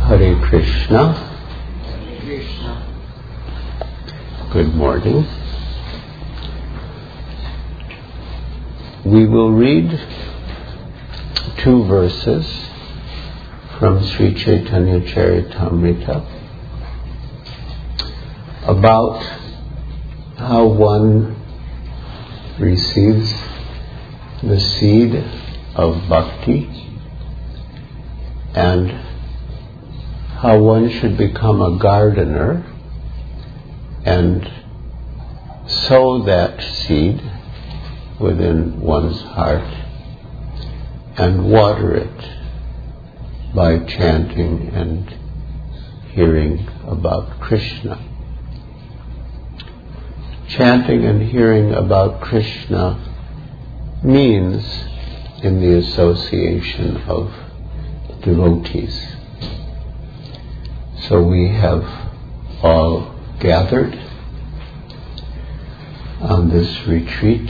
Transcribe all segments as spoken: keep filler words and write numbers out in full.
Hare Krishna. Hare Krishna. Good morning. We will read two verses from Sri Chaitanya Charitamrita about how one receives the seed of bhakti and how one should become a gardener and sow that seed within one's heart and water it by chanting and hearing about Krishna. Chanting and hearing about Krishna means in the association of devotees. So we have all gathered on this retreat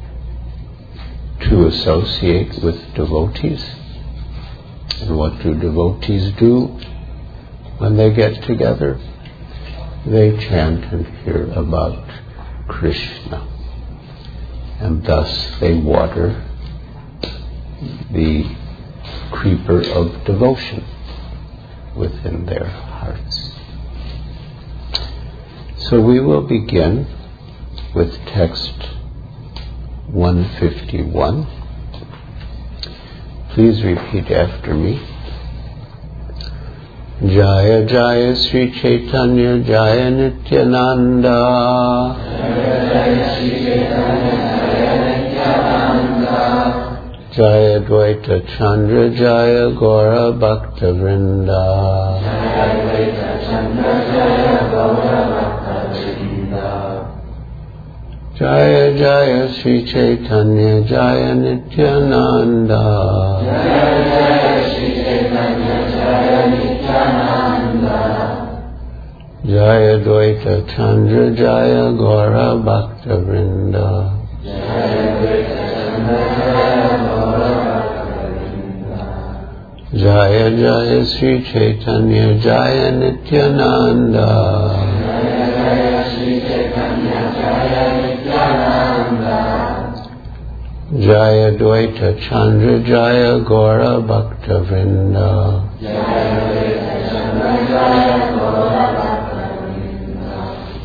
to associate with devotees. And what do devotees do when they get together? They chant and hear about Krishna. And thus they water the creeper of devotion within their hearts. So we will begin with text one fifty-one. Please repeat after me. Jaya Jaya Sri Chaitanya Jaya Nityananda. Jaya Jaya Sri Chaitanya Jaya Nityananda. Jaya Dvaita Chandra Jaya Gaura Bhakta Vrinda. Jaya Dvaita Chandra Jaya Gaura Bhakta Vrinda. Jaya Jaya Sri Chaitanya Jaya Nityananda. Jaya Jaya Sri Chaitanya Jaya Nityananda. Jaya Dvaita Chandra Jaya Gaura Bhakta Vrinda. Jaya Dvaita Chandra Jaya Gaura Bhakta Vrinda. Jaya Jaya Sri Chaitanya Jaya Nityananda. Jaya Jaya Sri Chaitanya Jaya Nityananda. Jaya Dvaita Chandra Jaya Gaura Bhakta Vrinda. Jaya Dvaita Chandra Jaya Gaura Bhakta Vrinda.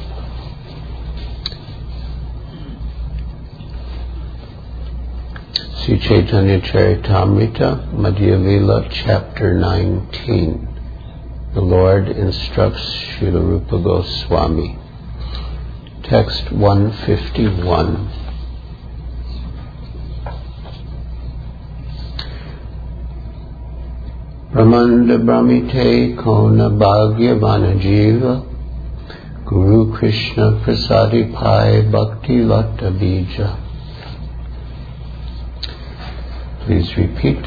Sri Chaitanya Charitamrita, Madhya Lila, chapter nineteen. The Lord instructs Srila Rupa Goswami. Text one fifty-one. Brahmanda Brahmite Kona Bhagyavana Jiva Guru Krishna Prasadi Pai Bhakti Lata Bija. Please repeat.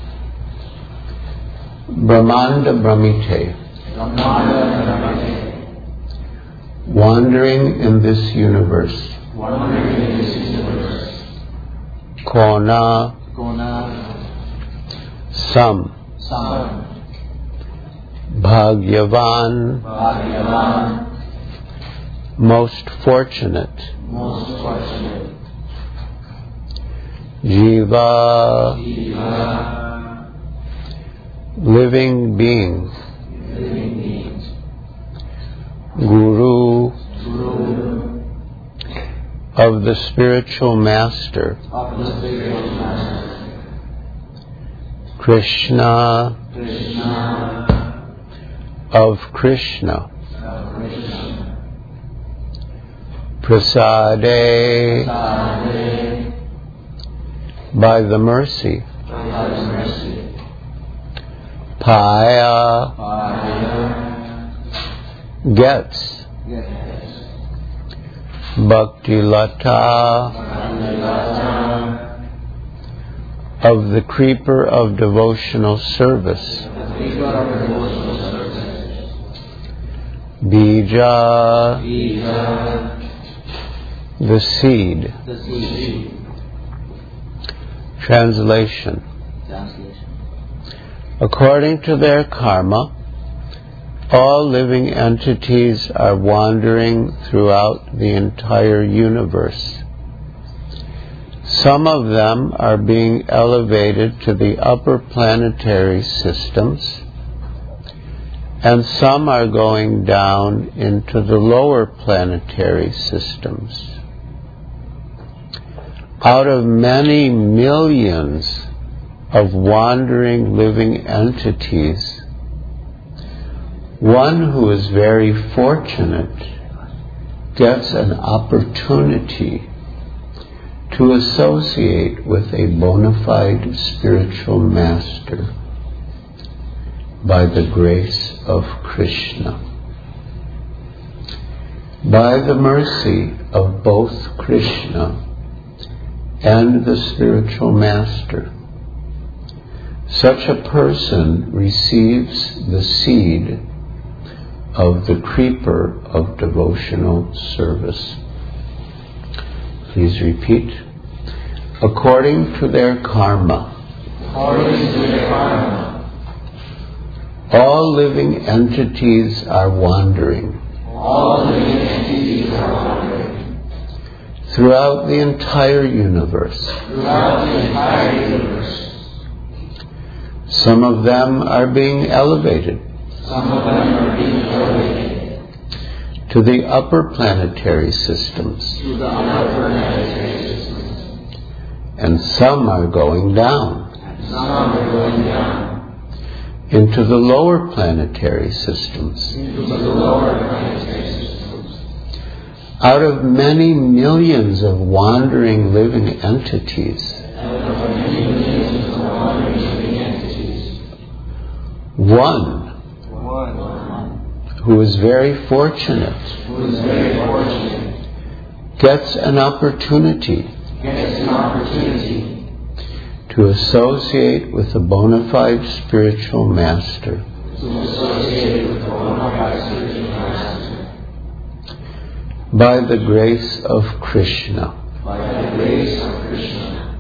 Brahmanda Brahmite. Brahmanda Brahmite. Wandering in this universe. Wandering in this universe. Kona. Kona. Some. Some. Bhagyavan. Bhagyavan. Most fortunate. Most fortunate. Jiva. Jiva. Living beings. Living beings. Guru. Guru. Of the spiritual master. Of the spiritual master. Krishna. Krishna. Of Krishna. Of Krishna. Prasade. Prasade. By the mercy. By the mercy. Paya. Paya. Gets. Yes. Bhakti Lata. Bhakti Lata. Of the creeper of devotional service. The creeper of devotional service. Bija. Bija. The seed. The seed. Translation. Translation. According to their karma, All living entities are wandering throughout the entire universe. Some of them are being elevated to the upper planetary systems, and some are going down into the lower planetary systems. Out of many millions of wandering living entities, one who is very fortunate gets an opportunity to associate with a bona fide spiritual master by the grace of Krishna. By the mercy of both Krishna and the spiritual master, such a person receives the seed of the creeper of devotional service. Please repeat. According to their karma. According to their karma. All living entities are wandering. All living entities are wandering. Throughout the entire universe. Throughout the entire universe. Some of them are being elevated. Some of them are being elevated. To the upper planetary systems. To the upper planetary systems. And some are going down. And some are going down. Into the lower planetary systems. Into the lower planetary systems. Out of many millions of wandering living entities, Out of many millions of wandering living entities, one one who is very fortunate who is very fortunate gets an opportunity gets an opportunity to associate with a bona fide spiritual master to associate with the bona fide spiritual master by the grace of Krishna, by the grace of Krishna,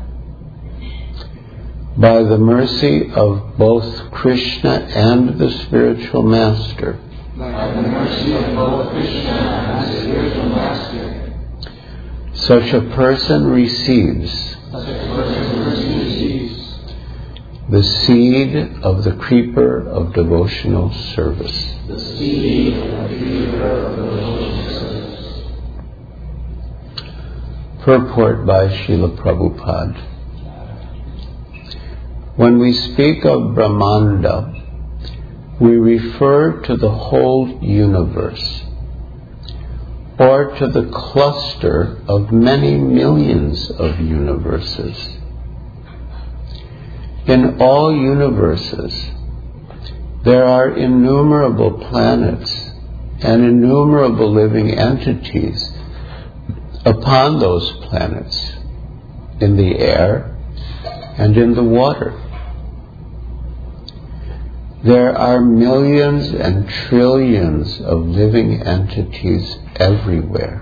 by the mercy of both Krishna and the spiritual master. by the mercy of both Krishna and the spiritual master. Such a person receives Such a person receives the seed of the creeper of devotional service. the seed of the creeper of devotional service. Purport by Srila Prabhupada. When we speak of Brahmanda, we refer to the whole universe, or to the cluster of many millions of universes. In all universes, there are innumerable planets and innumerable living entities upon those planets, in the air and in the water. There are millions and trillions of living entities everywhere,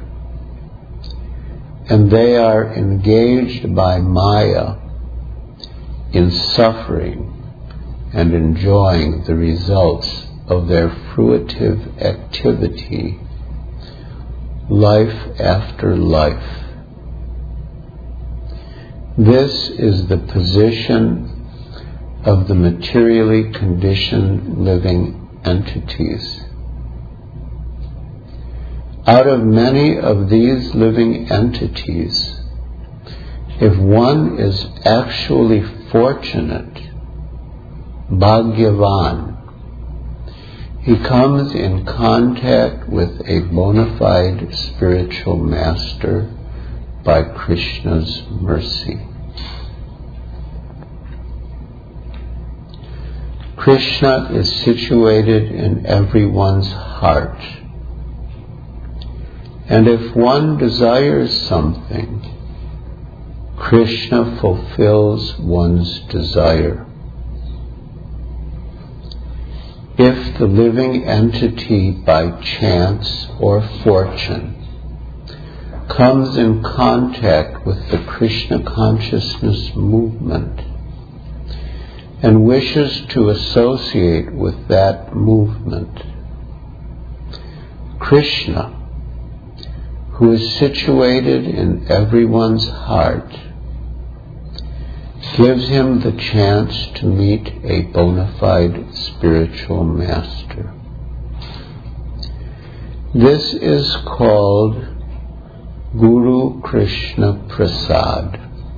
and they are engaged by Maya in suffering and enjoying the results of their fruitive activity, life after life. This is the position of the materially conditioned living entities. Out of many of these living entities, if one is actually fortunate, Bhagyavan, he comes in contact with a bona fide spiritual master by Krishna's mercy. Krishna is situated in everyone's heart. And if one desires something, Krishna fulfills one's desire. If the living entity by chance or fortune comes in contact with the Krishna consciousness movement and wishes to associate with that movement, Krishna, who is situated in everyone's heart, gives him the chance to meet a bona fide spiritual master. This is called Guru Krishna Prasad.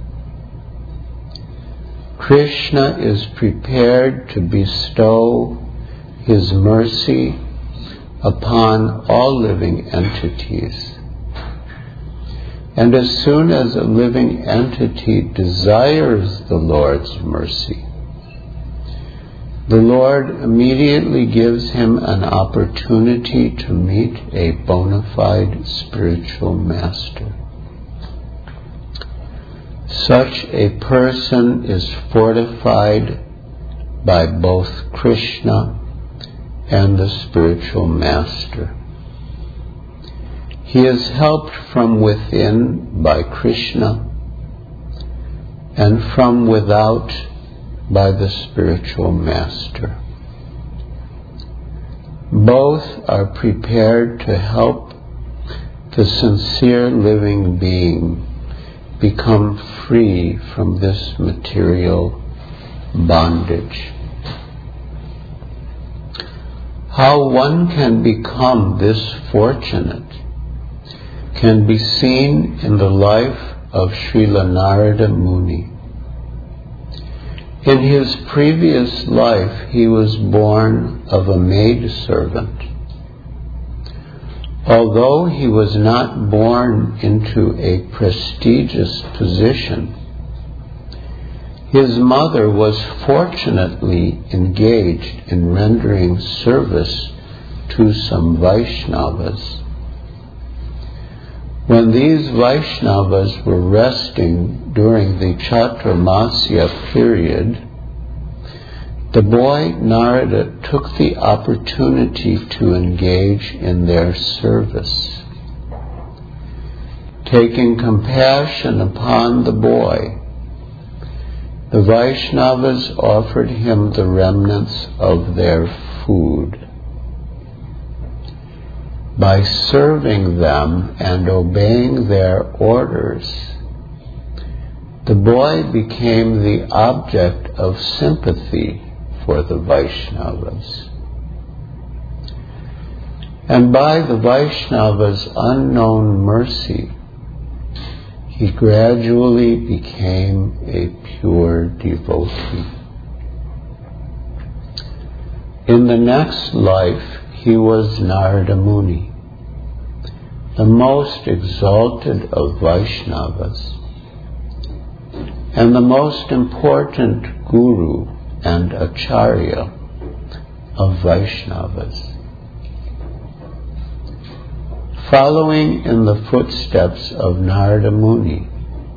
Krishna is prepared to bestow his mercy upon all living entities. And as soon as a living entity desires the Lord's mercy, the Lord immediately gives him an opportunity to meet a bona fide spiritual master. Such a person is fortified by both Krishna and the spiritual master. He is helped from within by Krishna and from without by the spiritual master. Both are prepared to help the sincere living being become free from this material bondage. How one can become this fortunate can be seen in the life of Srila Narada Muni. In his previous life, he was born of a maidservant. Although he was not born into a prestigious position, his mother was fortunately engaged in rendering service to some Vaishnavas. When these Vaishnavas were resting during the Chaturmasya period, the boy Narada took the opportunity to engage in their service. Taking compassion upon the boy, the Vaishnavas offered him the remnants of their food. By serving them and obeying their orders, the boy became the object of sympathy for the Vaishnavas. And by the Vaishnavas' unknown mercy, he gradually became a pure devotee. In the next life, he was Narada Muni, the most exalted of Vaishnavas, and the most important guru and acharya of Vaishnavas. Following in the footsteps of Narada Muni,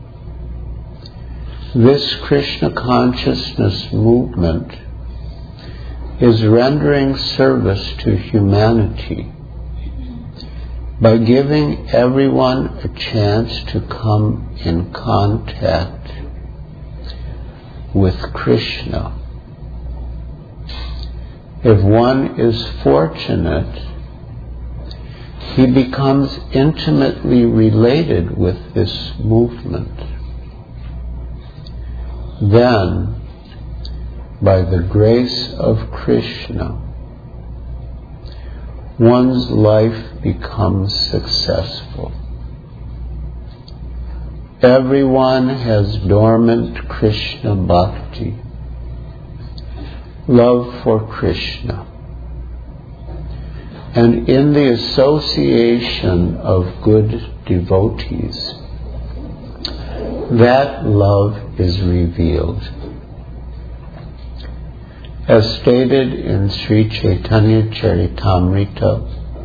this Krishna consciousness movement is rendering service to humanity by giving everyone a chance to come in contact with Krishna. If one is fortunate, he becomes intimately related with this movement. Then, by the grace of Krishna, one's life becomes successful. Everyone has dormant Krishna bhakti, love for Krishna. And in the association of good devotees, that love is revealed. As stated in Sri Chaitanya Charitamrita,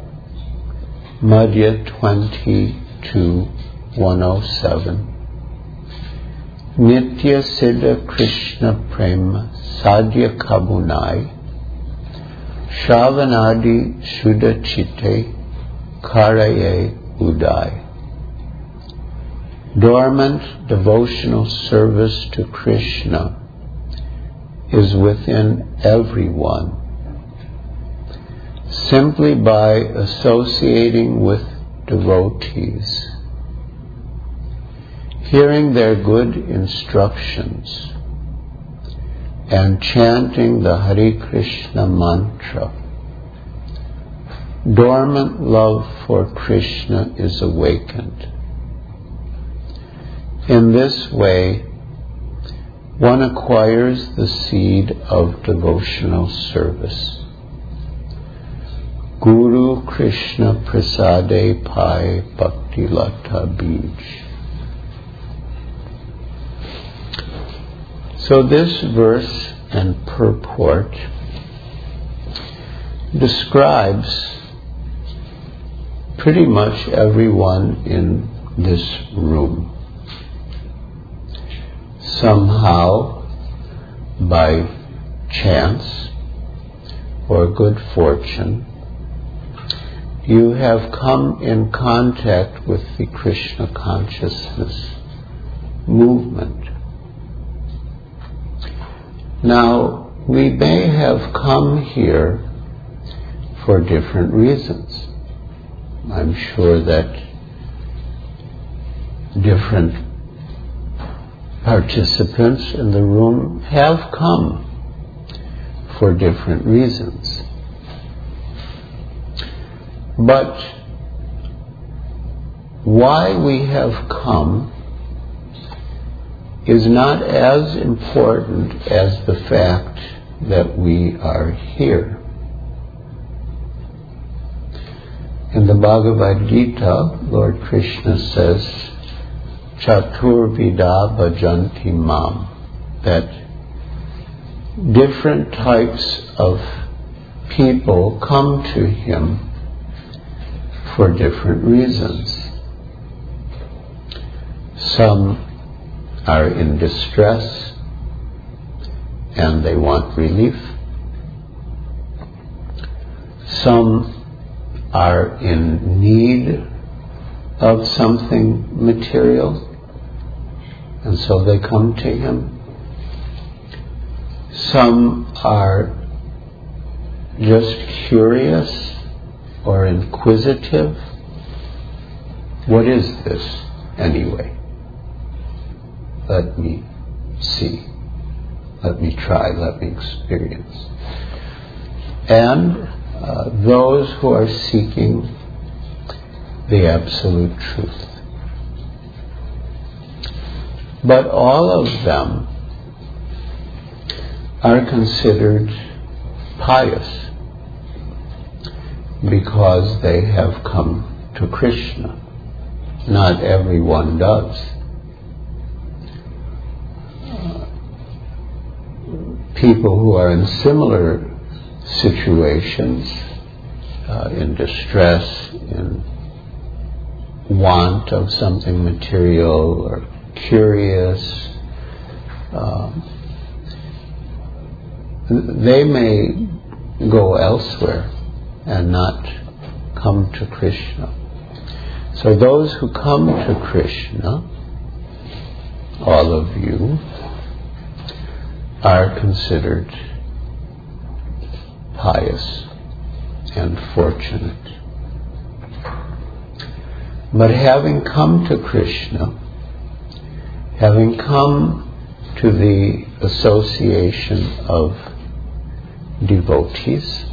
Madhya twenty-two, one oh seven, Nitya Siddha Krishna Prema Sadhya Kabunai Shravanadi Shuddha Chitte Karaye Udai. Dormant devotional service to Krishna is within everyone. simply by associating with devotees, hearing their good instructions, and chanting the Hare Krishna mantra, dormant love for Krishna is awakened. In this way, one acquires the seed of devotional service. Guru Krishna Prasade Pai Bhakti Lata Bij. So this verse and purport describes pretty much everyone in this room. Somehow, by chance or good fortune, you have come in contact with the Krishna consciousness movement. Now, we may have come here for different reasons. I'm sure that different participants in the room have come for different reasons. But why we have come is not as important as the fact that we are here. In the Bhagavad Gita, Lord Krishna says, Chaturvida bhajanti mam, that different types of people come to him for different reasons. Some are in distress and they want relief. Some are in need of something material, and so they come to him. Some are just curious or inquisitive. What is this anyway? Let me see. Let me try. Let me experience. And uh, those who are seeking the absolute truth. But all of them are considered pious because they have come to Krishna. Not everyone does. People who are in similar situations, uh, in distress, in want of something material, or curious, um, they may go elsewhere and not come to Krishna. So those who come to Krishna, all of you, are considered pious and fortunate. But having come to Krishna, having come to the association of devotees,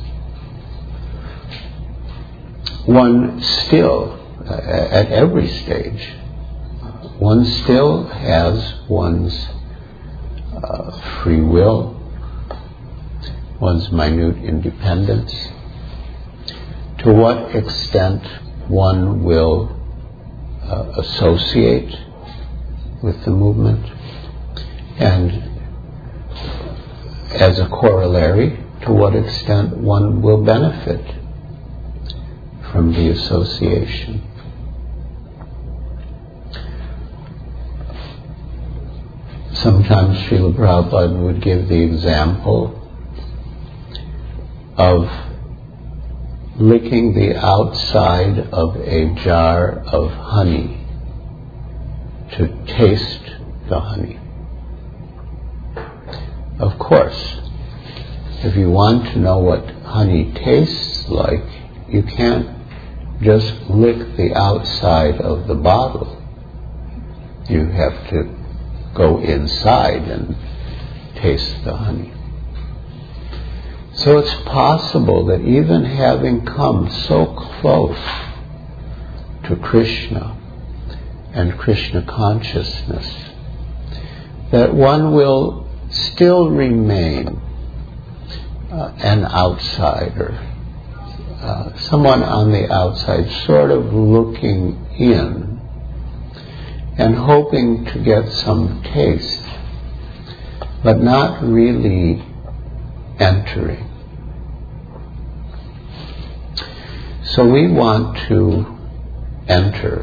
one still, uh, at every stage, one still has one's uh, free will, one's minute independence. To what extent one will uh, associate with the movement, and as a corollary, to what extent one will benefit from the association. Sometimes Srila Prabhupada would give the example of licking the outside of a jar of honey to taste the honey. Of course, if you want to know what honey tastes like, you can't just lick the outside of the bottle. You have to go inside and taste the honey. So it's possible that even having come so close to Krishna and Krishna consciousness, that one will still remain uh, an outsider, uh, someone on the outside, sort of looking in and hoping to get some taste, but not really entering. So we want to enter.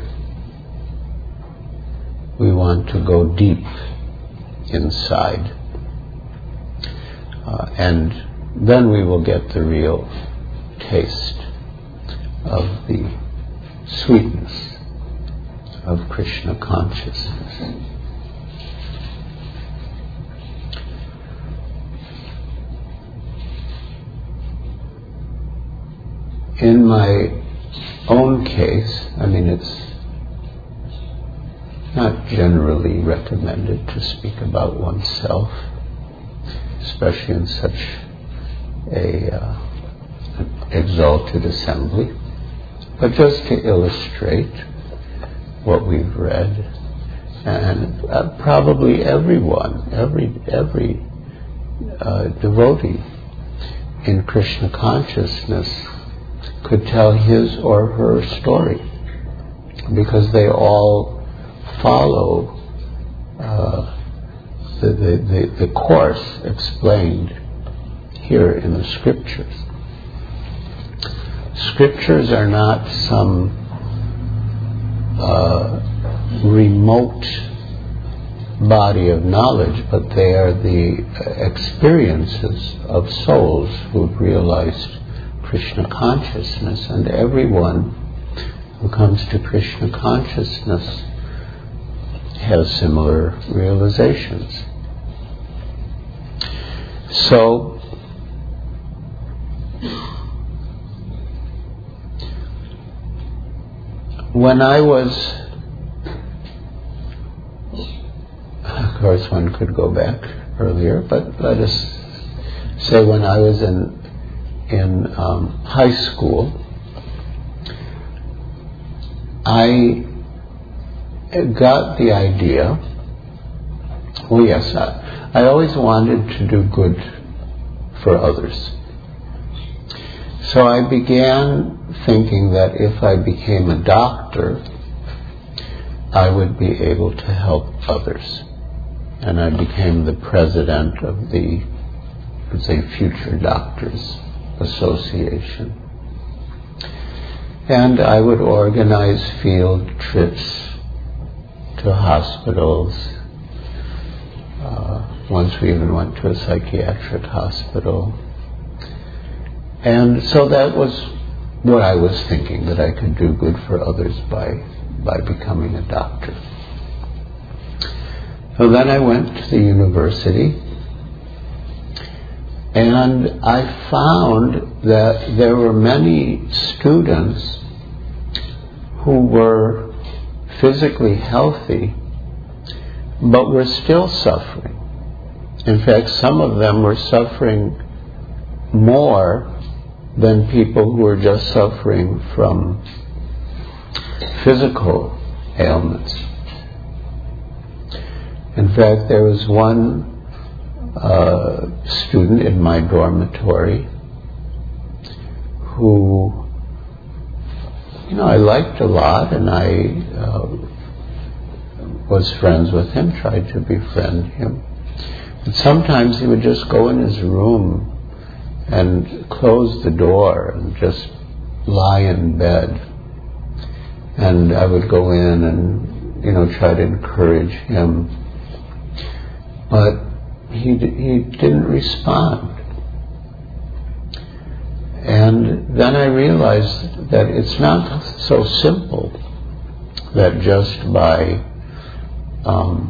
We want to go deep inside. Uh, and then we will get the real taste of the sweetness of Krishna consciousness. In my own case, I mean, it's not generally recommended to speak about oneself, especially in such a uh, exalted assembly, but just to illustrate what we've read. And uh, probably everyone, every every uh, devotee in Krishna consciousness could tell his or her story, because they all follow uh, the, the, the, the course explained here in the scriptures. Scriptures are not some uh, remote body of knowledge, but they are the experiences of souls who've realized Krishna consciousness, and everyone who comes to Krishna consciousness has similar realizations. So, when I was, of course one could go back earlier, but let us say when I was in in um, high school, I got the idea, oh yes, I, I always wanted to do good for others. So I began thinking that if I became a doctor, I would be able to help others. And I became the president of the, let's say, Future Doctors Association. And I would organize field trips to hospitals. Uh, once we even went to a psychiatric hospital. And so that was what I was thinking, that I could do good for others by, by becoming a doctor. So then I went to the university, and I found that there were many students who were physically healthy, but were still suffering. In fact, some of them were suffering more than people who were just suffering from physical ailments. In fact, there was one uh, student in my dormitory who, you know, I liked a lot, and I uh, was friends with him, tried to befriend him. But sometimes he would just go in his room and close the door and just lie in bed. And I would go in and, you know, try to encourage him. But he he didn't respond. And then I realized that it's not so simple that just by um,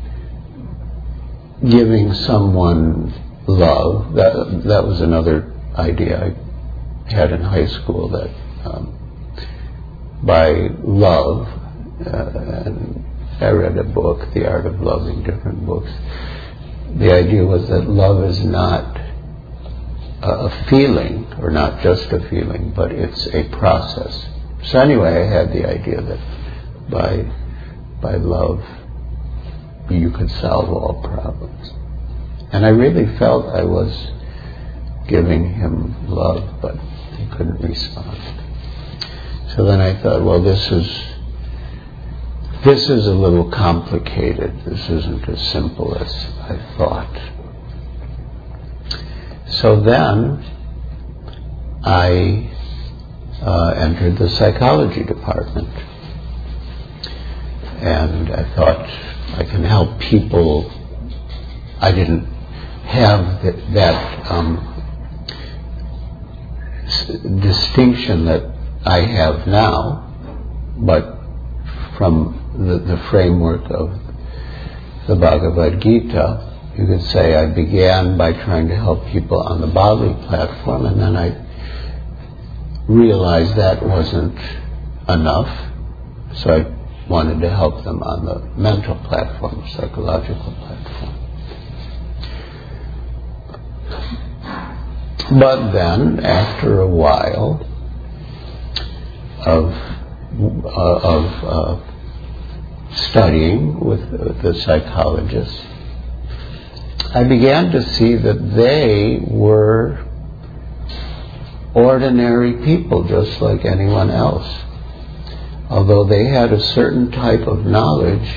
giving someone love, that that was another idea I had in high school that um, by love, uh, and I read a book, The Art of Loving, different books. The idea was that love is not a feeling, or not just a feeling, but it's a process. So anyway, I had the idea that by by love you could solve all problems. And I really felt I was giving him love, but he couldn't respond. So then I thought, well, this is this is a little complicated. This isn't as simple as I thought. So then I uh, entered the psychology department, and I thought I can help people. I didn't have that, that um, s- distinction that I have now, but from the, the framework of the Bhagavad Gita, you could say I began by trying to help people on the bodily platform, and then I realized that wasn't enough, so I wanted to help them on the mental platform, the psychological platform. But then, after a while of uh, of uh, studying with uh, the psychologists, I began to see that they were ordinary people just like anyone else. Although they had a certain type of knowledge,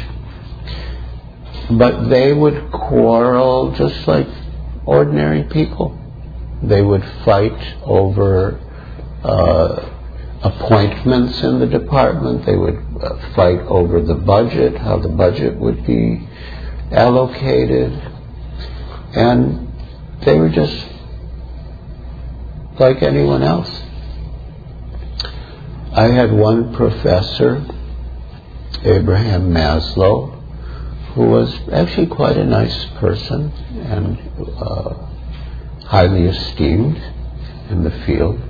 but they would quarrel just like ordinary people. They would fight over uh, appointments in the department. They would uh, fight over the budget, how the budget would be allocated. And they were just like anyone else. I had one professor, Abraham Maslow, who was actually quite a nice person and uh, highly esteemed in the field.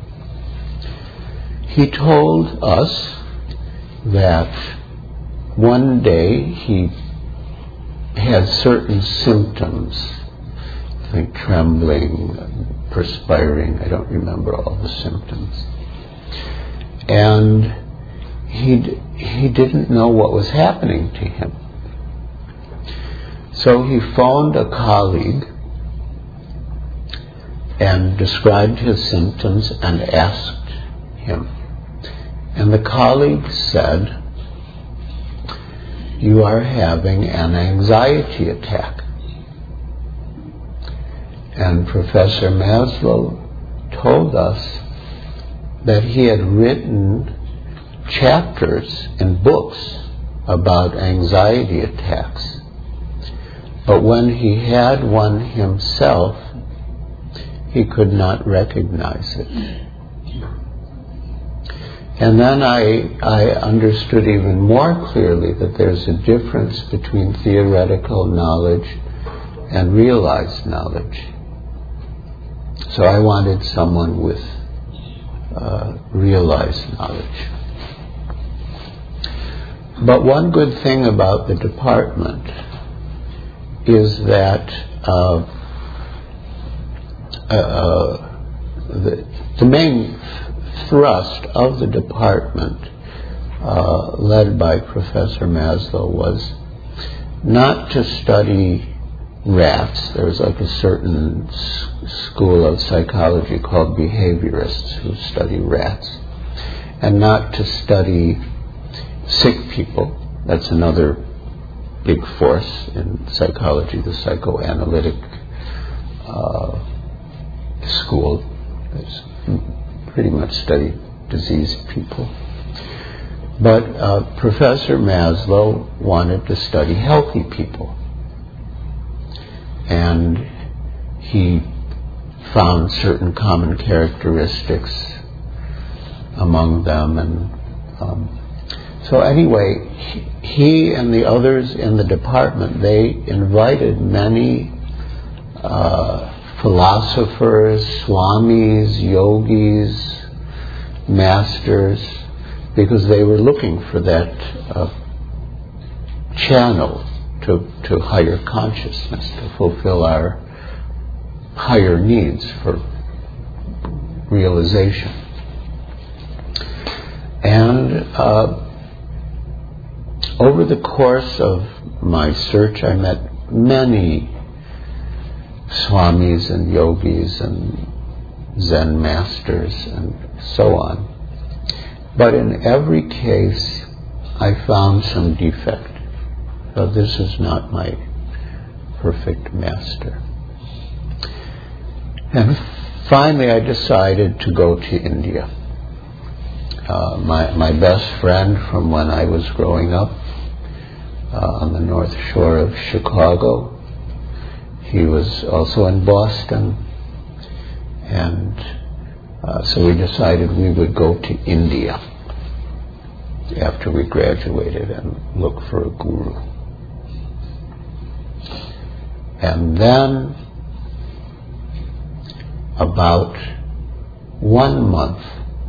He told us that one day he had certain symptoms, I think trembling, perspiring, I don't remember all the symptoms. And he he didn't know what was happening to him. So he phoned a colleague and described his symptoms and asked him. And the colleague said, "You are having an anxiety attack." And Professor Maslow told us that he had written chapters in books about anxiety attacks. But when he had one himself, he could not recognize it. And then I, I understood even more clearly that there's a difference between theoretical knowledge and realized knowledge. So I wanted someone with uh, realized knowledge. But one good thing about the department is that uh, uh, the, the main thrust of the department, uh, led by Professor Maslow, was not to study rats. There's like a certain s- school of psychology called behaviorists who study rats, and not to study sick people. That's another big force in psychology, the psychoanalytic uh, school. It's pretty much study diseased people. But uh, Professor Maslow wanted to study healthy people. And he found certain common characteristics among them. And um, so anyway, he, he and the others in the department, they invited many uh, philosophers, swamis, yogis, masters, because they were looking for that uh, channel to, to higher consciousness, to fulfill our higher needs for realization. And uh, over the course of my search, I met many swamis and yogis and Zen masters and so on. But in every case, I found some defect. So this is not my perfect master. And finally, I decided to go to India. Uh, my, my best friend from when I was growing up uh, on the North Shore of Chicago, he was also in Boston, and uh, so we decided we would go to India after we graduated and look for a guru. And then, about one month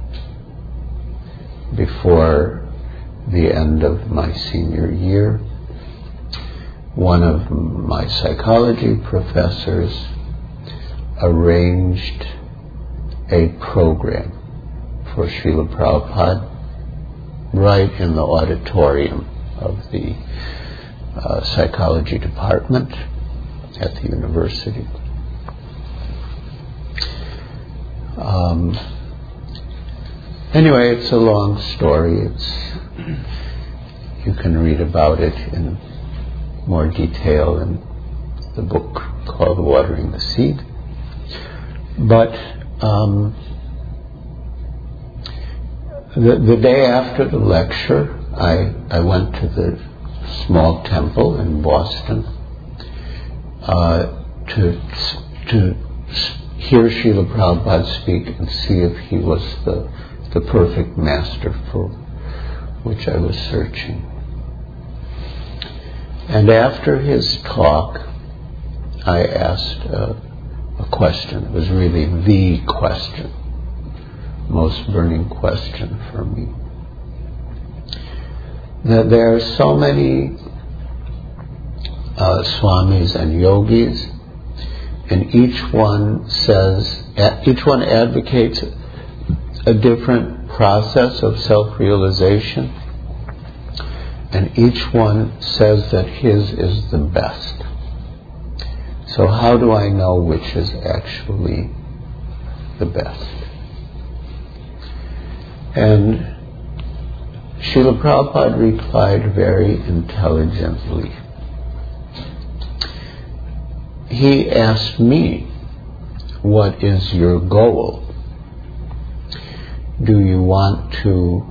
before the end of my senior year, one of my psychology professors arranged a program for Srila Prabhupada right in the auditorium of the uh, psychology department at the university. Um, anyway, it's a long story. It's you can read about it in more detail in the book called Watering the Seed. But um, the, the day after the lecture, I, I went to the small temple in Boston uh, to to hear Srila Prabhupada speak and see if he was the the perfect master for which I was searching. And after his talk, I asked uh, a question. It was really the question, most burning question for me. That there are so many uh, swamis and yogis, and each one says, each one advocates a different process of self-realization, and each one says that his is the best. So how do I know which is actually the best? And Srila Prabhupada replied very intelligently. He asked me, what is your goal? Do you want to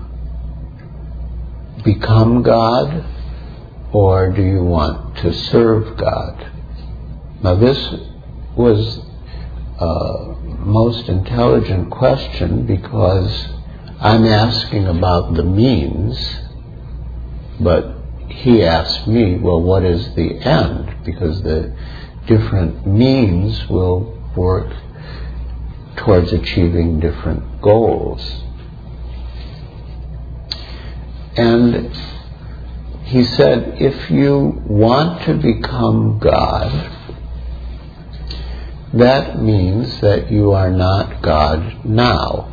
become God, or do you want to serve God? Now this was a most intelligent question, because I'm asking about the means, but he asked me, well, what is the end? Because the different means will work towards achieving different goals. And he said, if you want to become God, that means that you are not God now.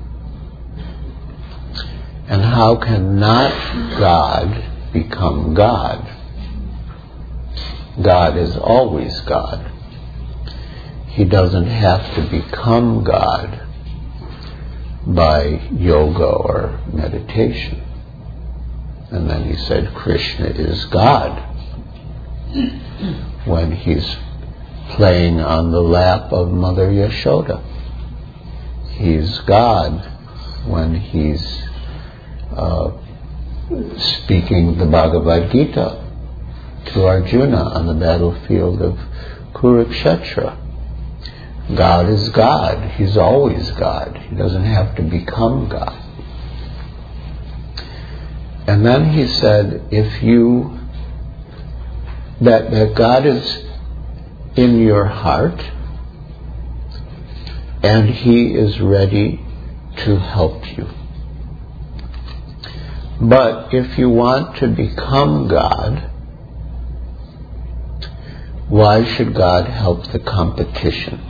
And how can not God become God? God is always God. He doesn't have to become God by yoga or meditation. And then he said, Krishna is God when he's playing on the lap of Mother Yashoda. He's God when he's uh, speaking the Bhagavad Gita to Arjuna on the battlefield of Kurukshetra. God is God. He's always God. He doesn't have to become God. And then he said, if you, that, that God is in your heart, and He is ready to help you. But if you want to become God, why should God help the competition?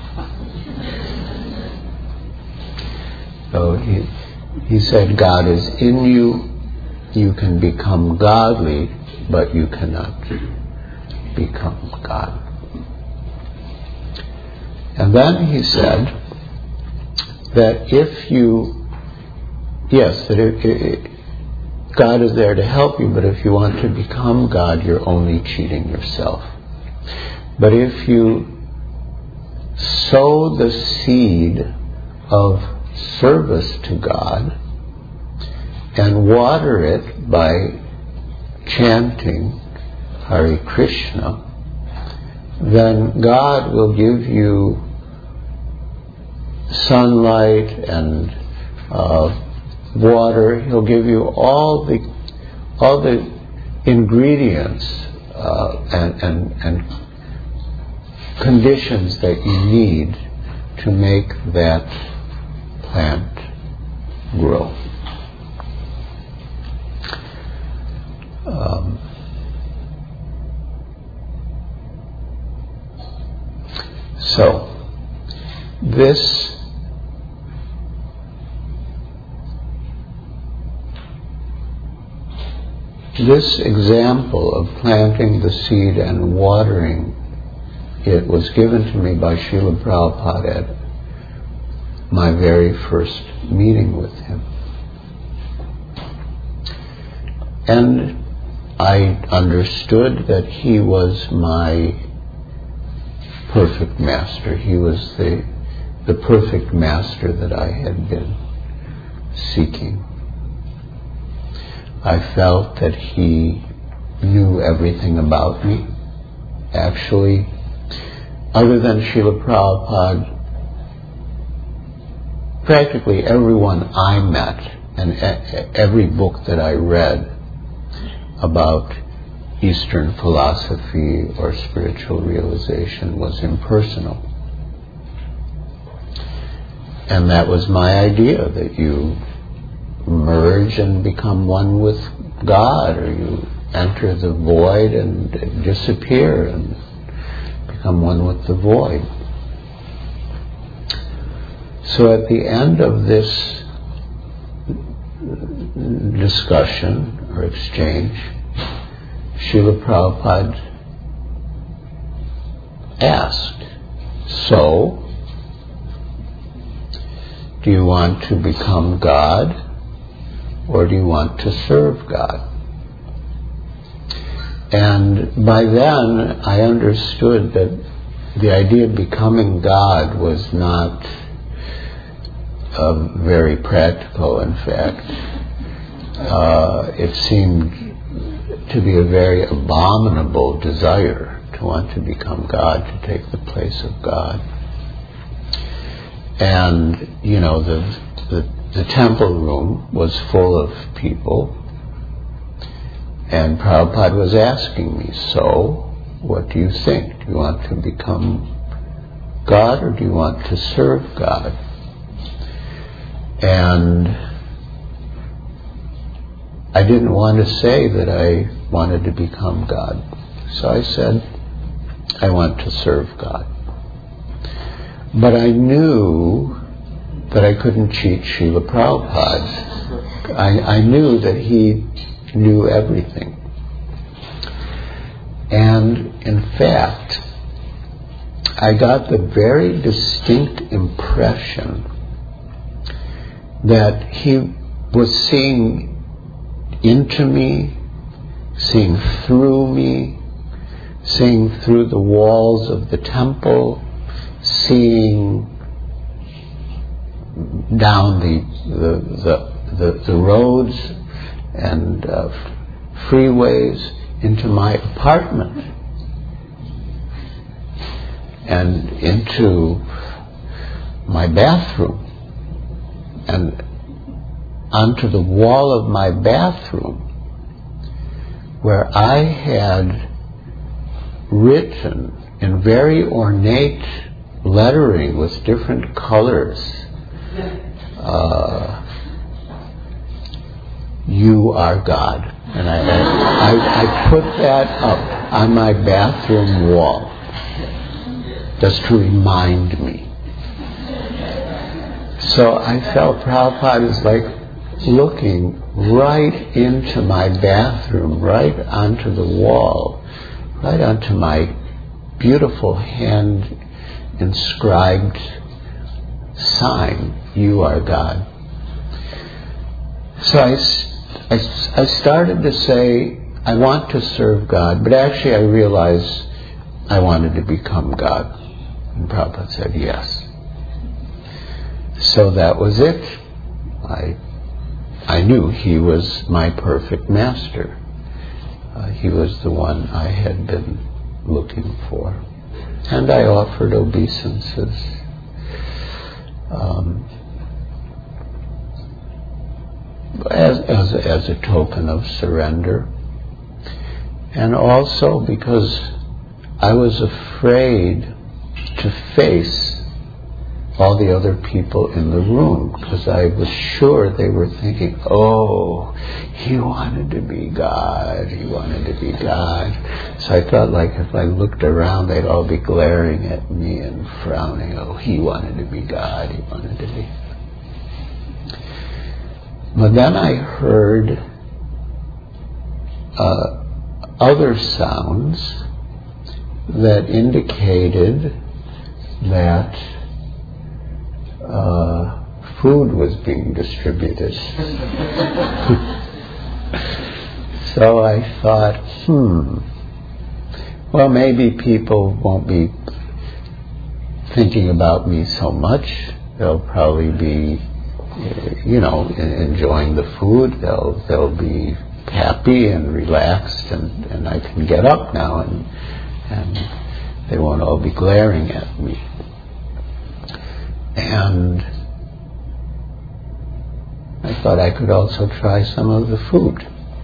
So he, he said, God is in you, you can become godly, but you cannot become God. And then he said that if you, yes, that it, it, God is there to help you, but if you want to become God, you're only cheating yourself. But if you sow the seed of service to God and water it by chanting Hare Krishna, then God will give you sunlight and uh, water. He'll give you all the all the ingredients uh, and, and and conditions that you need to make that plant grow. Um, so this this example of planting the seed and watering it was given to me by Srila Prabhupada at my very first meeting with him. And I understood that he was my perfect master. He was the, the perfect master that I had been seeking. I felt that he knew everything about me. Actually, other than Srila Prabhupada, practically everyone I met and every book that I read about Eastern philosophy or spiritual realization was impersonal. And that was my idea, that you merge and become one with God, or you enter the void and disappear and become one with the void. So at the end of this discussion or exchange, Srila Prabhupada asked, so, do you want to become God, or do you want to serve God? And by then I understood that the idea of becoming God was not uh, very practical. In fact, uh, it seemed to be a very abominable desire to want to become God, to take the place of God. And, you know, the, the, the temple room was full of people, and Prabhupada was asking me, so, what do you think? Do you want to become God, or do you want to serve God? And I didn't want to say that I wanted to become God. So I said, I want to serve God. But I knew that I couldn't cheat Srila Prabhupada. I, I knew that he knew everything. And in fact, I got the very distinct impression that he was seeing into me, seeing through me, seeing through the walls of the temple, seeing down the the the, the, the roads and uh, freeways into my apartment and into my bathroom and onto the wall of my bathroom, where I had written in very ornate lettering with different colors. Uh, you are God. And I, I, I put that up on my bathroom wall just to remind me. So I felt Prabhupada is like looking right into my bathroom, right onto the wall, right onto my beautiful hand inscribed sign, you are God. So I, I, I started to say, I want to serve God, but actually I realized I wanted to become God. And Prabhupada said yes. So that was it. I I knew he was my perfect master. Uh, he was the one I had been looking for. And I offered obeisances. Um, as, as, as a token of surrender. And also because I was afraid to face all the other people in the room, because I was sure they were thinking, oh, he wanted to be God, he wanted to be God. So I felt like if I looked around, they'd all be glaring at me and frowning, oh, he wanted to be God, he wanted to be. But then I heard uh, other sounds that indicated that Uh, food was being distributed. So I thought, hmm, well, maybe people won't be thinking about me so much. They'll probably be, you know, enjoying the food. They'll they'll be happy and relaxed, and, and I can get up now, and and they won't all be glaring at me. And I thought I could also try some of the food.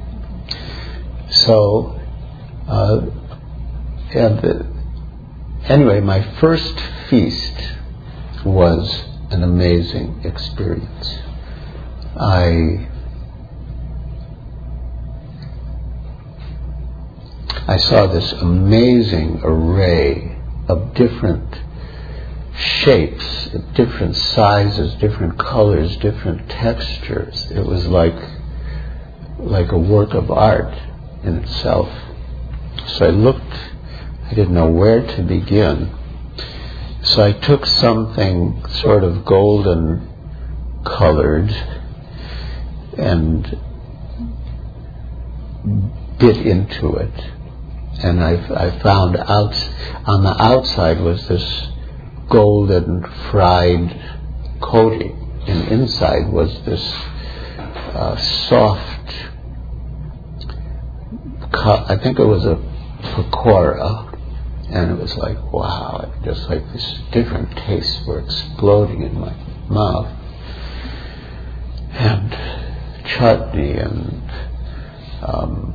So, uh, and the, anyway, my first feast was an amazing experience. I I saw this amazing array of different shapes, different sizes, different colors, different textures. It was like like a work of art in itself. So I looked, I didn't know where to begin. So I took something sort of golden colored and bit into it. And I, I found out on the outside was this golden fried coating, and inside was this uh, soft, cu- I think it was a pakora, and it was like, wow, just like these different tastes were exploding in my mouth, and chutney and um,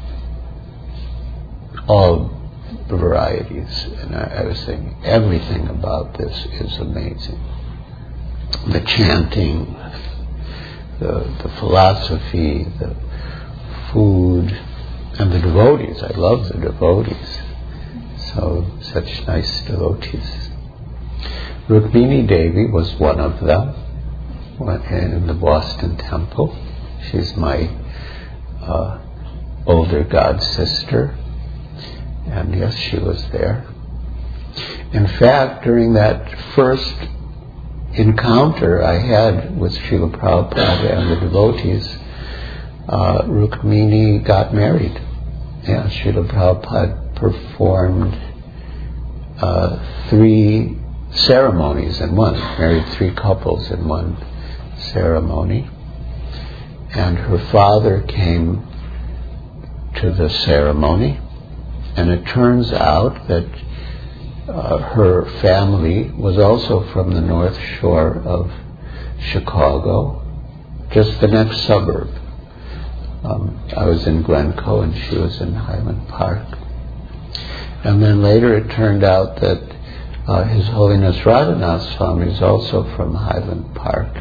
all varieties, and I, I was thinking everything about this is amazing. The chanting, the the philosophy, the food, and the devotees. I love the devotees. So such nice devotees. Rukmini Devi was one of them in the Boston temple. She's my uh, older god sister. And yes, she was there. In fact, during that first encounter I had with Srila Prabhupada and the devotees, uh, Rukmini got married. Yeah, Srila Prabhupada performed uh, three ceremonies in one, married three couples in one ceremony. And her father came to the ceremony. And it turns out that uh, her family was also from the North Shore of Chicago, just the next suburb. Um, I was in Glencoe and she was in Highland Park. And then later it turned out that Uh, His Holiness Radhanath Swami is also from Highland Park.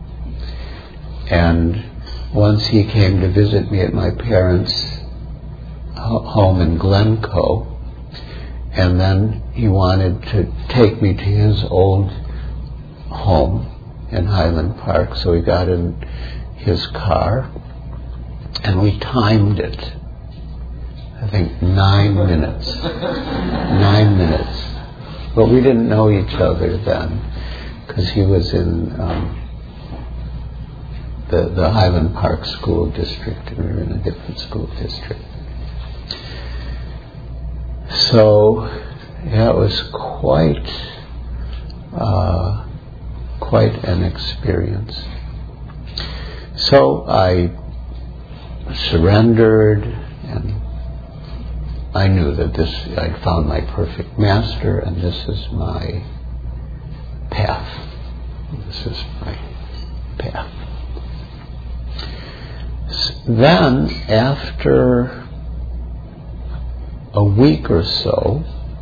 And once he came to visit me at my parents' ho- home in Glencoe, and then he wanted to take me to his old home in Highland Park, so we got in his car, and we timed it. I think nine minutes. Nine minutes. But we didn't know each other then, because he was in um, the, the Highland Park School District, and we were in a different school district. So, yeah, it was quite, uh, quite an experience. So I surrendered, and I knew that this, I'd found my perfect master, and this is my path. This is my path. Then, after a week or so,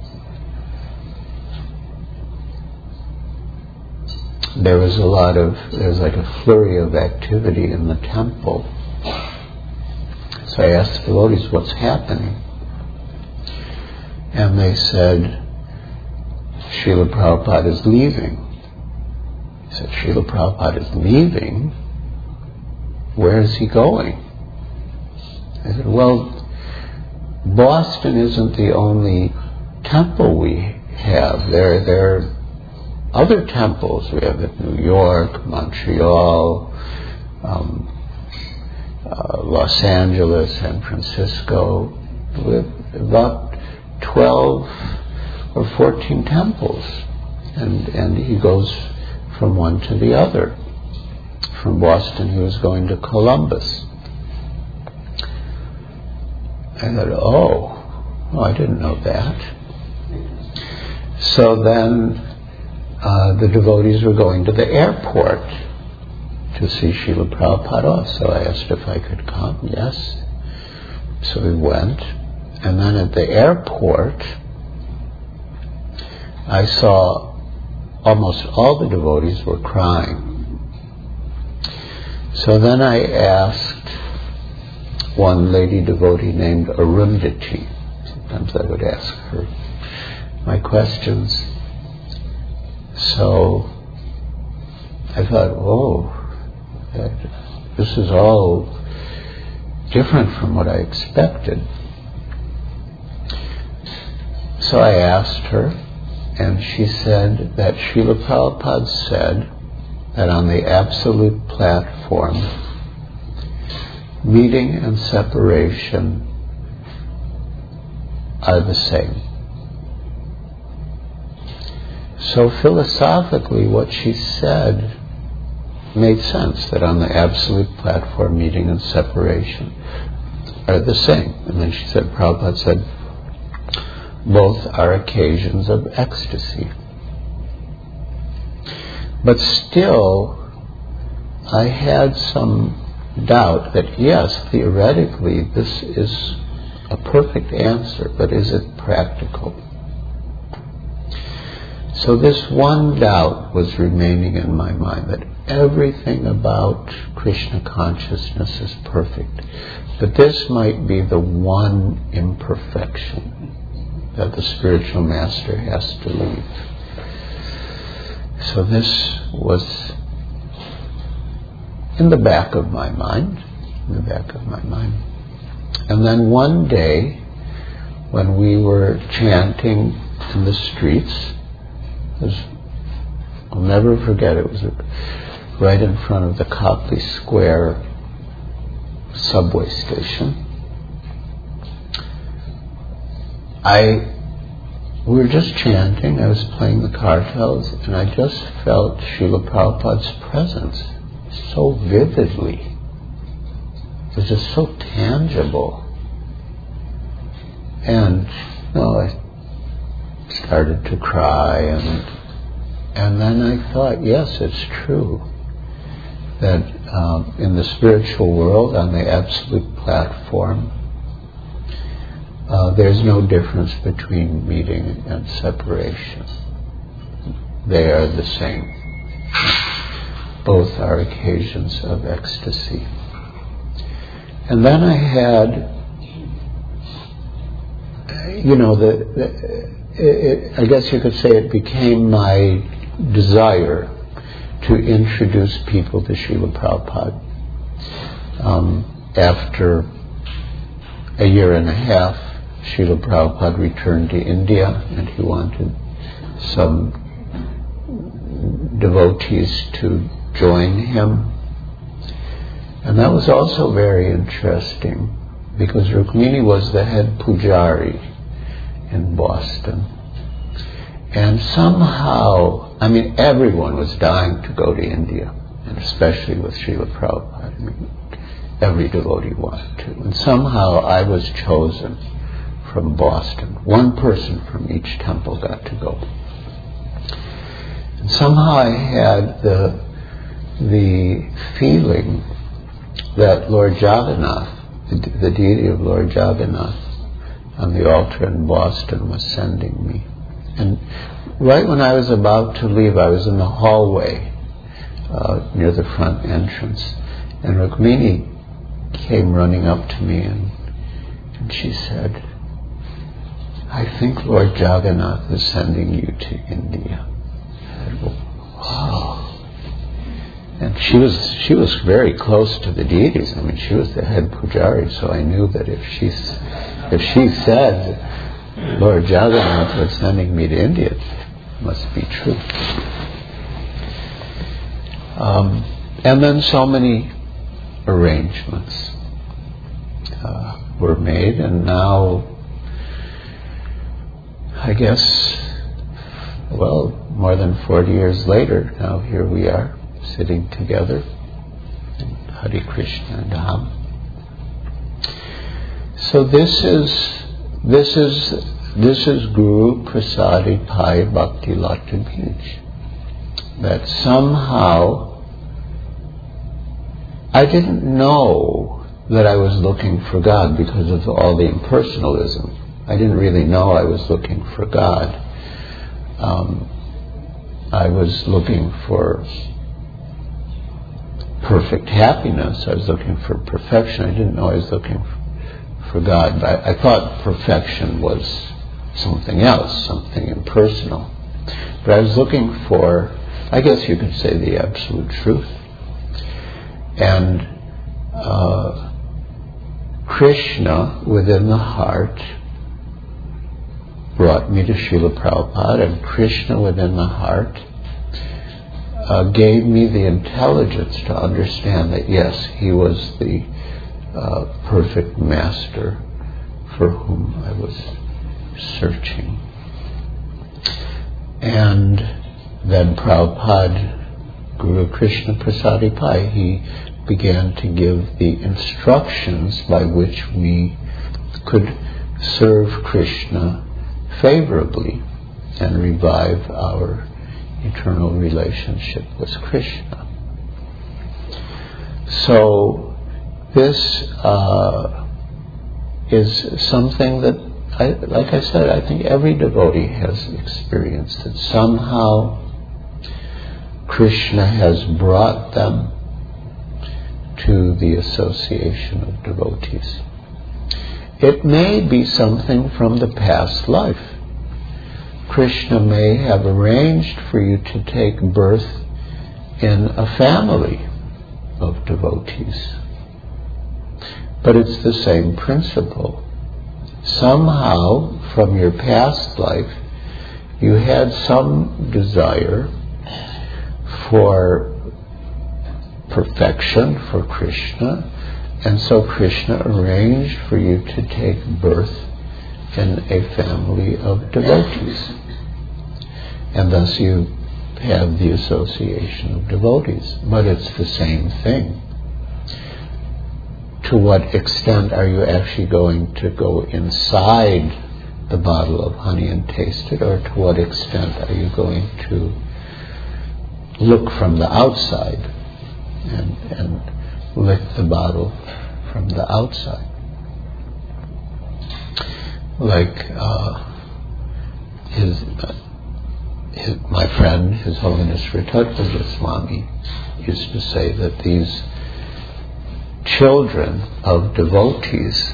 there was a lot of, there was like a flurry of activity in the temple. So I asked the devotees, what's happening? And they said, Srila Prabhupada is leaving. I said, Srila Prabhupada is leaving? Where is he going? I said, well, Boston isn't the only temple we have. There, there are other temples. We have at New York, Montreal, um, uh, Los Angeles, San Francisco. We have about twelve or fourteen temples. And, and he goes from one to the other. From Boston, he was going to Columbus. I thought, oh, oh, I didn't know that. So then uh, the devotees were going to the airport to see Srila Prabhupada off. So I asked if I could come. Yes. So we went. And then at the airport, I saw almost all the devotees were crying. So then I asked one lady devotee named Arundhati. Sometimes I would ask her my questions. So I thought, oh, this is all different from what I expected. So I asked her, and she said that Srila Prabhupada said that on the absolute platform, meeting and separation are the same. So philosophically, what she said made sense, that on the absolute platform, meeting and separation are the same. And then she said, Prabhupada said, both are occasions of ecstasy. But still, I had some doubt that yes, theoretically, this is a perfect answer, but is it practical? So this one doubt was remaining in my mind, that everything about Krishna consciousness is perfect. But this might be the one imperfection that the spiritual master has to leave. So this was in the back of my mind, in the back of my mind. And then one day, when we were chanting in the streets, it was, I'll never forget, it was right in front of the Copley Square subway station. I We were just chanting, I was playing the kartals, and I just felt Srila Prabhupada's presence so vividly. It was just so tangible. And, you know, I started to cry, and and then I thought, yes, it's true, that um, in the spiritual world, on the absolute platform, Uh, there's no difference between meeting and separation. they are the same. Both are occasions of ecstasy. And then I had, you know, the, the it, I guess you could say it became my desire to introduce people to Srila Prabhupada. Um, after a year and a half, Srila Prabhupada returned to India, and he wanted some devotees to join him. And that was also very interesting, because Rukmini was the head pujari in Boston. And somehow, I mean, everyone was dying to go to India, and especially with Srila Prabhupada. I mean, every devotee wanted to. And somehow I was chosen from Boston. One person from each temple got to go. And somehow I had the the feeling that Lord Jagannath, the, the deity of Lord Jagannath, on the altar in Boston was sending me. And right when I was about to leave, I was in the hallway uh, near the front entrance, and Rukmini came running up to me, and, and she said, "I think Lord Jagannath is sending you to India." I said, "Wow." And she was she was very close to the deities. I mean, she was the head pujari, so I knew that if she if she said Lord Jagannath was sending me to India, it must be true. Um, and then so many arrangements uh, were made, and now, I guess, well, more than forty years later, now here we are, sitting together in Hare Krishna Dham. So this is this is this is Guru Prasadi Pai Bhakti Lata Bij. That somehow I didn't know that I was looking for God because of all the impersonalism. I didn't really know I was looking for God. Um, I was looking for perfect happiness. I was looking for perfection. I didn't know I was looking for God. But I, I thought perfection was something else, something impersonal. But I was looking for, I guess you could say, the absolute truth. And uh, Krishna within the heart brought me to Srila Prabhupada, and Krishna within the heart uh, gave me the intelligence to understand that, yes, he was the uh, perfect master for whom I was searching. And then Prabhupada, Guru Krishna Prasadi Pai, he began to give the instructions by which we could serve Krishna favorably and revive our eternal relationship with Krishna. So this uh, is something that, I, like I said, I think every devotee has experienced it. Somehow Krishna has brought them to the association of devotees. It may be something from the past life. Krishna may have arranged for you to take birth in a family of devotees. But it's the same principle. Somehow, from your past life, you had some desire for perfection, for Krishna, and so Krishna arranged for you to take birth in a family of devotees. And thus you have the association of devotees. But it's the same thing. To what extent are you actually going to go inside the bottle of honey and taste it, or to what extent are you going to look from the outside and, and lick the bottle from the outside? Like uh, his uh, his, my friend, His Holiness Ritadvaja Swami, used to say that these children of devotees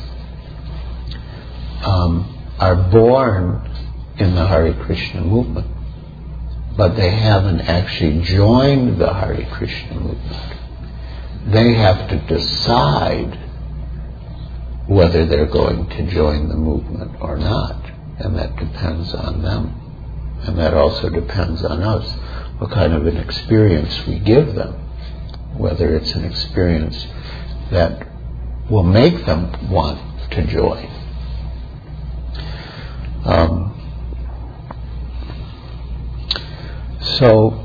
um, are born in the Hare Krishna movement, but they haven't actually joined the Hare Krishna movement. They have to decide whether they're going to join the movement or not, and that depends on them. And that also depends on us, what kind of an experience we give them, whether it's an experience that will make them want to join. Um, so,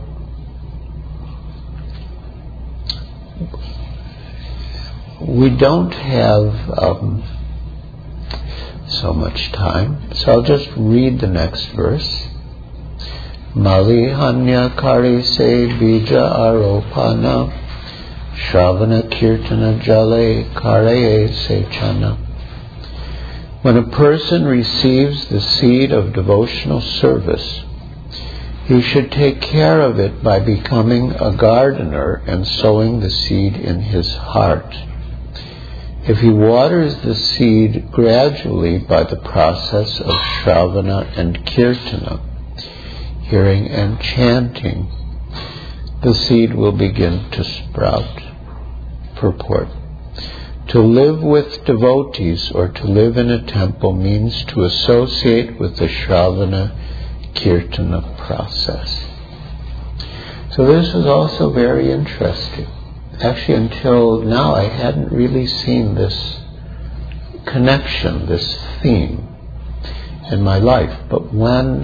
we don't have um, so much time, so I'll just read the next verse. Malihanya kari se bija aropana Shravana kirtana jale kare se chana. When a person receives the seed of devotional service, he should take care of it by becoming a gardener and sowing the seed in his heart. If he waters the seed gradually by the process of Shravana and Kirtana, hearing and chanting, the seed will begin to sprout. Purport. To live with devotees or to live in a temple means to associate with the Shravana Kirtana process. So this is also very interesting. Actually, until now I hadn't really seen this connection, this theme in my life. But when,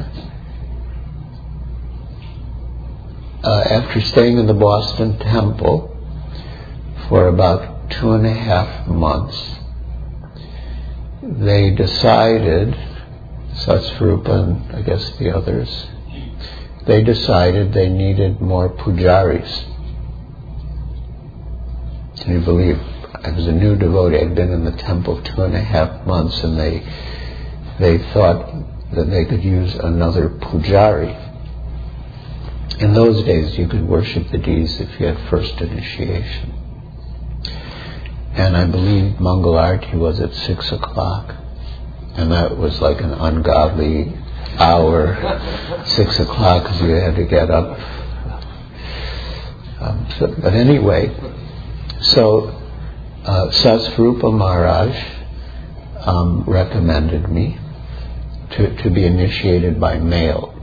uh, after staying in the Boston Temple for about two and a half months, they decided, Satsvarupa and I guess the others, they decided they needed more pujaris. Can you believe? I was a new devotee. I'd been in the temple two and a half months, and they they thought that they could use another pujari. In those days, you could worship the deities if you had first initiation. And I believe Mangalarti was at six o'clock, and that was like an ungodly hour, six o'clock, because you had to get up. Um, so, but anyway. So, uh, Satsvarupa Maharaj um, recommended me to, to be initiated by mail.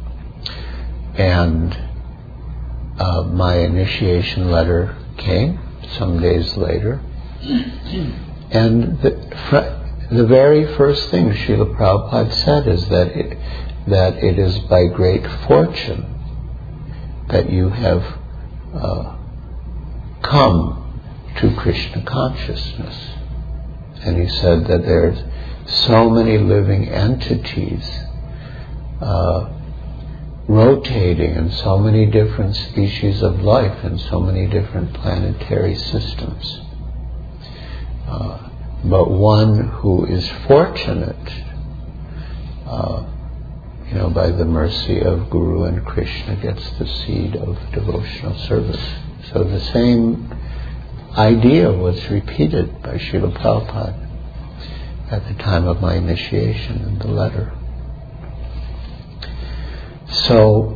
And uh, my initiation letter came some days later. And the, fr- the very first thing Srila Prabhupada said is that it, that it is by great fortune that you have uh, come to Krishna consciousness. And he said that there's so many living entities uh, rotating in so many different species of life in so many different planetary systems. Uh, but one who is fortunate, uh, you know, by the mercy of Guru and Krishna, gets the seed of devotional service. So the same idea was repeated by Srila Prabhupada at the time of my initiation in the letter. So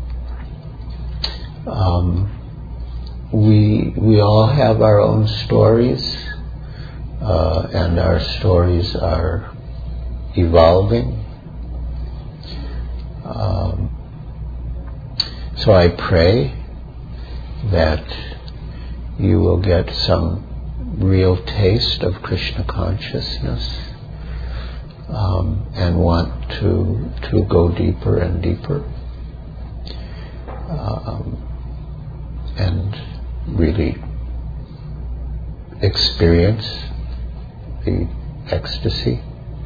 um, we we all have our own stories, uh, and our stories are evolving. Um, so I pray that you will get some real taste of Krishna consciousness um, and want to to go deeper and deeper um, and really experience the ecstasy.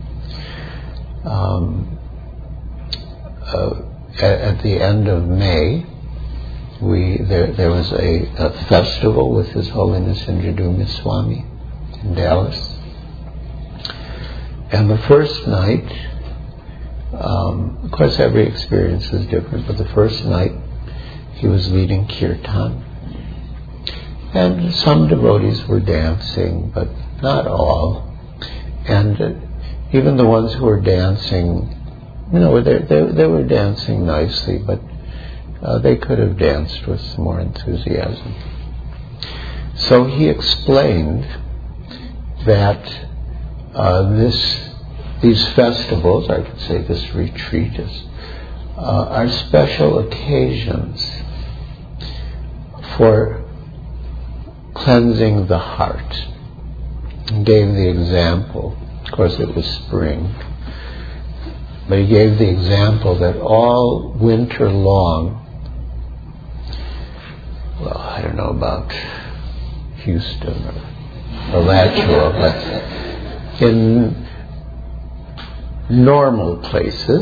Um, uh, at, at the end of May, We there there was a, a festival with His Holiness Indradyumna Swami in Dallas, and the first night Um, of course, every experience is different, but the first night he was leading kirtan. And some devotees were dancing, but not all. And uh, even the ones who were dancing, you know, they, they, they were dancing nicely, but uh, they could have danced with more enthusiasm. So he explained that uh, this, these festivals, I could say this retreat, is, uh, are special occasions for cleansing the heart. He gave the example, of course it was spring, but he gave the example that all winter long, well, I don't know about Houston or Alachua, but in normal places,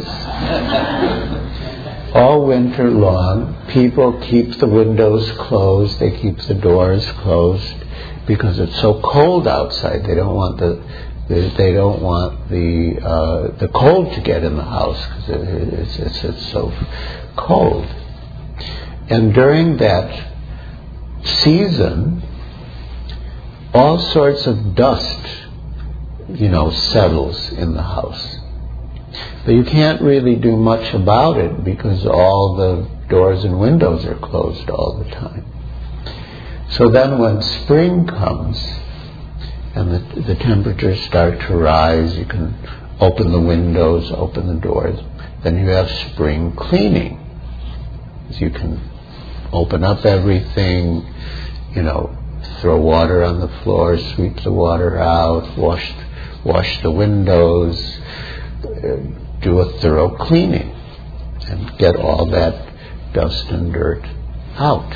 all winter long, people keep the windows closed, they keep the doors closed, because it's so cold outside. They don't want the, the they don't want the uh, the cold to get in the house because it, it's, it's it's so cold. And during that season, all sorts of dust, you know, settles in the house. But you can't really do much about it because all the doors and windows are closed all the time. So then when spring comes and the, the temperatures start to rise, you can open the windows, open the doors, then you have spring cleaning. So you can open up everything, you know, throw water on the floor, sweep the water out, wash, wash the windows, uh, do a thorough cleaning and get all that dust and dirt out.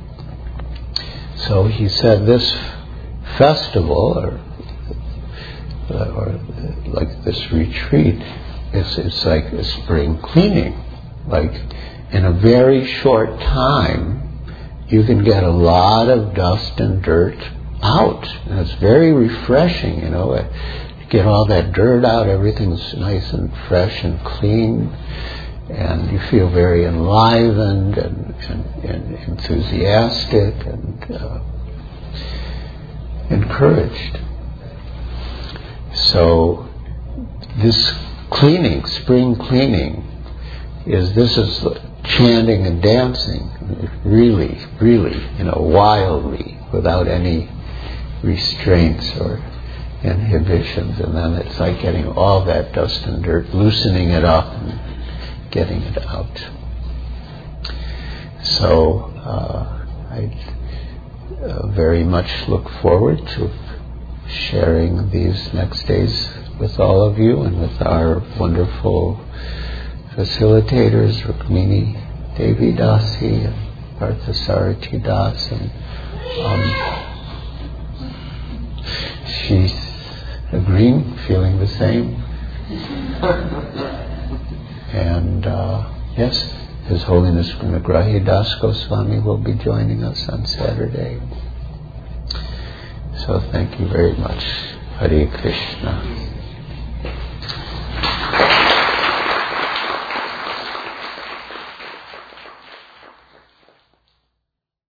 So he said this festival, or, uh, or like this retreat, is it's like a spring cleaning. Like in a very short time, you can get a lot of dust and dirt out, and it's very refreshing. You know, you get all that dirt out, everything's nice and fresh and clean, and you feel very enlivened and, and, and enthusiastic and uh, encouraged. So this cleaning, spring cleaning, is this is chanting and dancing, really, really, you know, wildly, without any restraints or inhibitions, and then it's like getting all that dust and dirt, loosening it up and getting it out. So uh, I uh, very much look forward to sharing these next days with all of you and with our wonderful facilitators, Rukmini Devi Dasi and Parthasarati Das, and um, she's agreeing, feeling the same. And uh, yes, His Holiness Gunagrahi Das Goswami will be joining us on Saturday. So thank you very much. Hare Krishna.